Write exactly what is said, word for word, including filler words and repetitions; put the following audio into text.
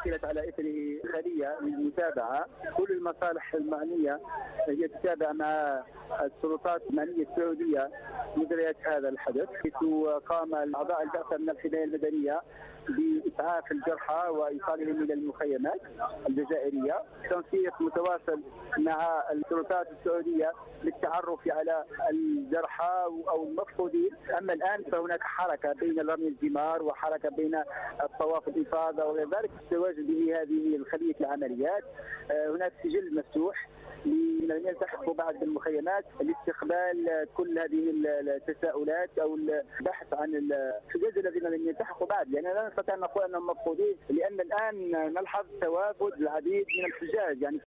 شكلت على إثره خلية للمتابعة. كل المصالح المعنية هي تتابع مع السلطات المعنية السعودية مجريات هذا الحدث، حيث قام أعضاء البعثة من الحماية المدنية بإسعاف الجرحى وإيصالهم إلى المخيمات الجزائرية. تنسيق متواصل مع السلطات السعودية للتعرف على الجرحى أو المفقودين. أما الآن فهناك حركة بين رمي الجمار وحركة بين الطواف الإفاضة وغير ذلك. التواجد بهذه الخلية العمليات هناك سجل مفتوح لمن يلتحقوا بعد بالمخيمات لاستقبال كل هذه التساؤلات او البحث عن الحجاج الذين لم يلتحقوا بعد، لان لا نستطيع ان نقول انهم مفقودين، لان الان نلحظ تواجد العديد من الحجاج يعني